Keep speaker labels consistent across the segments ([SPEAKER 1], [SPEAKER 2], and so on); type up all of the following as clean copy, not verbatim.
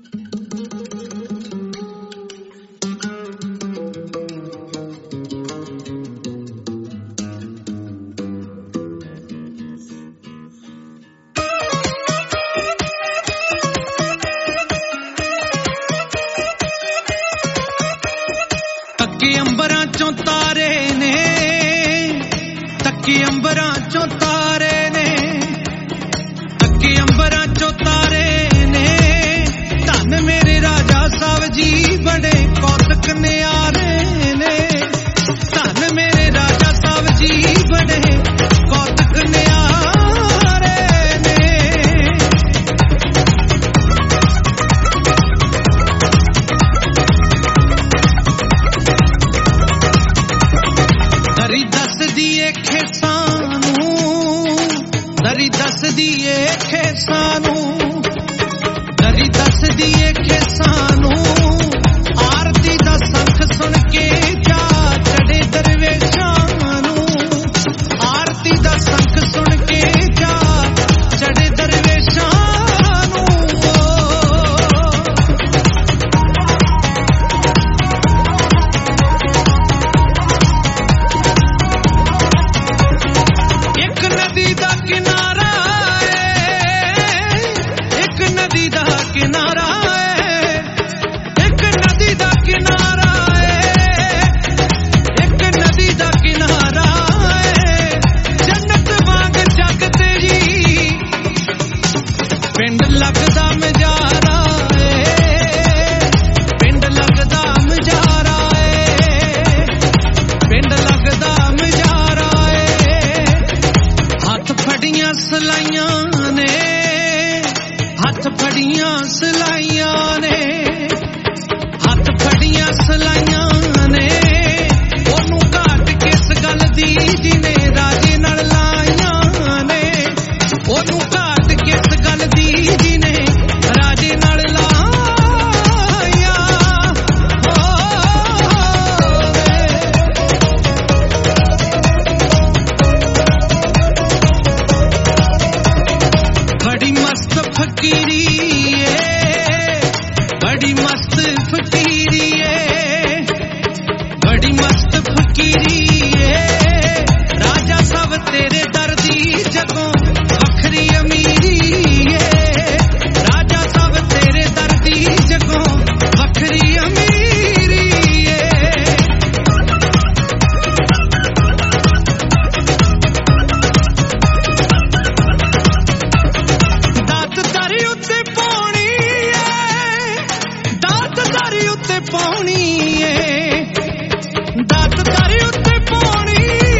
[SPEAKER 1] अंबरां चों तारे ने तक्के अंबरां चों तारे ने तक्के अंबरां चों तारे ने धन मेरे राजा साहब जी बड़े कौतक न्यारे ने धन मेरे राजा साहब जी बड़े कौतक न्यारे ने दरी दस दिए खेसानू दरी दस दिए खेसानू दरी दस दिए खेसानू आरती दा संख सुन के जा चढ़े दरवेशानू आरती दा संख सुन के जा चढ़े दरवेशानू एक नदी दा किनारा एक नदी दा किनारा एक नदी दा किनारा एक नदी दा किनारा जन्नत वांग जग तेरी पिंड लगदा मजारा पिंड लगदा मजारा पिंड लगदा मजारा हथ फड़ियां सलाइयां ने हथ फड़ियां सलाइयां ने हथ फड़ियां सलाइयां ने ओनू घाट किस गल दी जिने राजे नाल लाइयां ने ओनू घाट किस गल दी जिने राजे नाल लाइयां बड़ी मस्त फकीरी बड़ी मस्त फकीरी बड़ी मस्त फकीरी राजा सब तेरे दर दी जगों वखरी अमीरी राजा सब तेरे दर दी जगों वखरी अमीरी दात दरी उत्ते पाउणी दात दरी उत्ते पाउणी दात दरी उत्ते पाउणी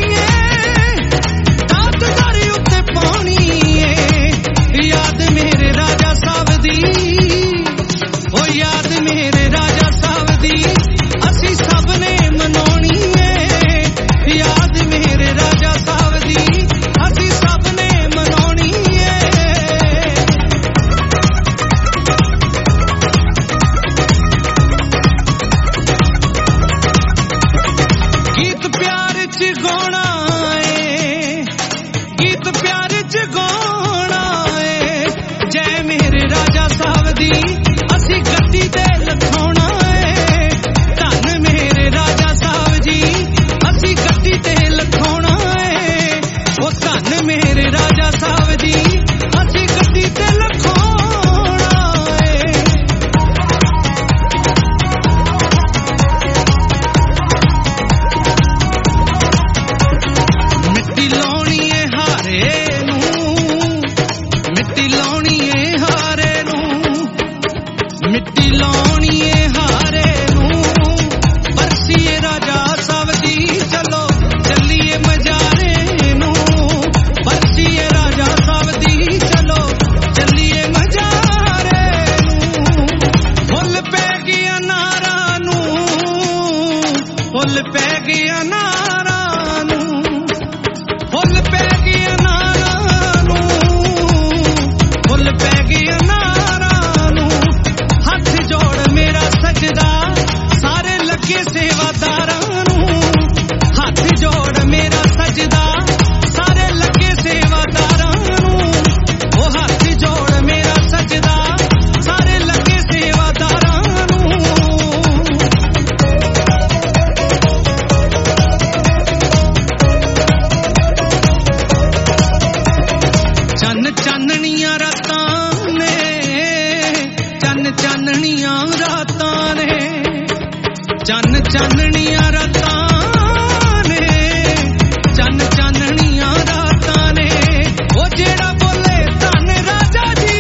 [SPEAKER 1] दात दरी उत्ते पाउणी याद मेरे राजा साहब दी ओ याद मेरे राजा साहब दी असी सब ने मनाउणी याद मेरे राजा साहब दी असी सब ने मनाउणी गीत प्यार च गाना गीत प्यार च गाना जय मेरे राजा साहब दी असी गड्डी ते लखाउणा धन मेरे राजा साहब जी असी गड्डी ते लखाउणा ओ धन मेरे राजा साहब जी असी गड्डी ते लखाउणा मिट्टी लाउणी है हारे नूं मिट्टी लाउणी है हारे नूं ਚੰਨ ਚਾਨਣੀਆਂ ਰਾਤਾਂ ਨੇ, ਚੰਨ ਚਾਨਣੀਆਂ ਰਾਤਾਂ ਨੇ। ਉਹ ਜਿਹੜਾ ਬੋਲੇ ਧੰਨ ਰਾਜਾ ਜੀ,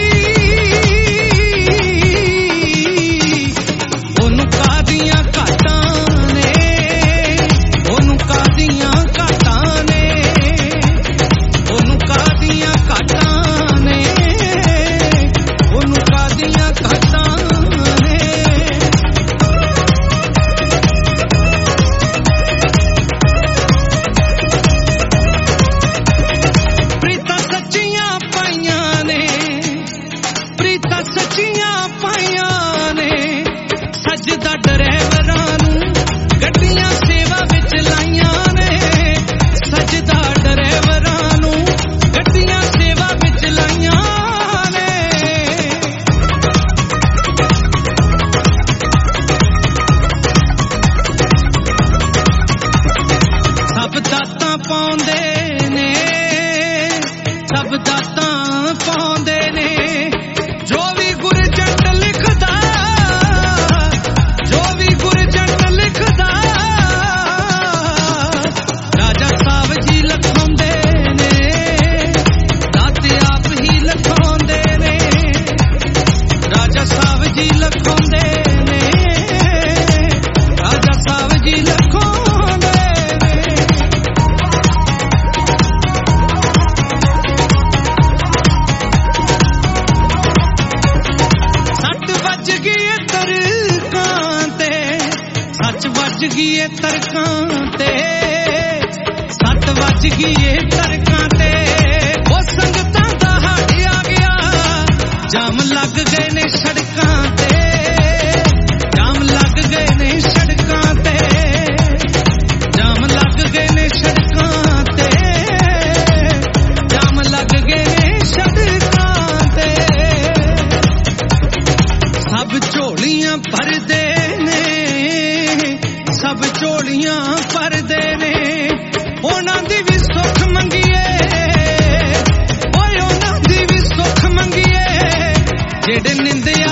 [SPEAKER 1] ਉਹਨੂੰ ਕਾਹਦੀਆਂ ਘਾਟਾਂ ਨੇ, ਉਹਨੂੰ ਕਾਹਦੀਆਂ ਘਾਟਾਂ ਨੇ, ਉਹਨੂੰ ਕਾਹਦੀਆਂ ਘਾਟਾਂ ਨੇ, ਉਹਨੂੰ ਕਾਹਦੀਆਂ ਘਾਟਾਂ ਨੇ। ਪ੍ਰੀਤਾਂ ਸੱਚੀਆਂ ਪਾਈਆਂ ਨੇ, ਪ੍ਰੀਤਾਂ ਸੱਚੀਆਂ ਪਾਈਆਂ ਨੇ। ਸੱਜਦਾ ਡਰਾਈਵਰਾਂ ਨੂੰ ਗੱਡੀਆਂ ਸੇਵਾ ਵਿੱਚ ਲਾਈਆਂ ਨੇ, ਸੱਜਦਾ ਡਰਾਈਵਰਾਂ ਨੂੰ ਗੱਡੀਆਂ ਸੇਵਾ ਵਿੱਚ ਲਾਈਆਂ ਨੇ। ਸਭ ਦਾਤਾਂ ਪਾਉਂਦੇ ਨੇ, ਸਭ ਦਾਤਾਂ ਪਾਉਂਦੇ ਨੇ। ਜੋ ਵੀ ਗੁਰਜੰਟ ਲਿਖਦਾ, ਜੋ ਵੀ ਗੁਰਜੰਟ ਲਿਖਦਾ, ਰਾਜਾ ਸਾਹਿਬ ਜੀ ਲਿਖਾਉਂਦੇ ਨੇ, ਦਾਤੇ ਆਪ ਹੀ ਲਿਖਾਉਂਦੇ ਨੇ, ਰਾਜਾ ਸਾਹਿਬ ਜੀ ਲਿਖਾਉਂਦੇ ਨੇ, ਰਾਜਾ ਸਾਹਿਬ ਜੀ ਲਿਖਾਉਂਦੇ ਨੇ। ਸੱਟ ਵੱਜ ਗਈ ਏ ਤਰਕਾਂ ਤੇ, ਸੱਚ ਵੱਜ ਗਈ ਏ ਤਰਕਾਂ ਤੇ, ਸੱਟ ਵੱਜ ਗਈ ਏ ਤਰਕਾਂ ਤੇ। ਉਹ ਸੰਗਤਾਂ ਦਾ ਹੜ ਆ ਗਿਆ, ਜਾਮ ਲੱਗ ਗਏ ਨੇ ਸੜਕਾਂ ਤੇ, ਜਾਮ ਲੱਗ ਗਏ ਨੇ ਸੜਕਾਂ ਤੇ, ਜਾਮ ਲੱਗ ਗਏ ਨੇ ਸੜਕਾਂ ਤੇ, ਜਾਮ ਲੱਗ ਗਏ ਨੇ ਸੜਕਾਂ ਤੇ। ਸਭ ਝੋਲੀਆਂ ਭਰਦੇ ਨੇ, ਸਭ ਝੋਲੀਆਂ ਭਰਦੇ ਨੇ। ਉਹਨਾਂ ਦੀ ਵੀ ਸੁੱਖ ਮੰਗੀਏ, ਓਏ ਉਹਨਾਂ ਦੀ ਵੀ ਸੁੱਖ ਮੰਗੀਏ। ਜਿਹੜੇ ਨਿੰਦੇ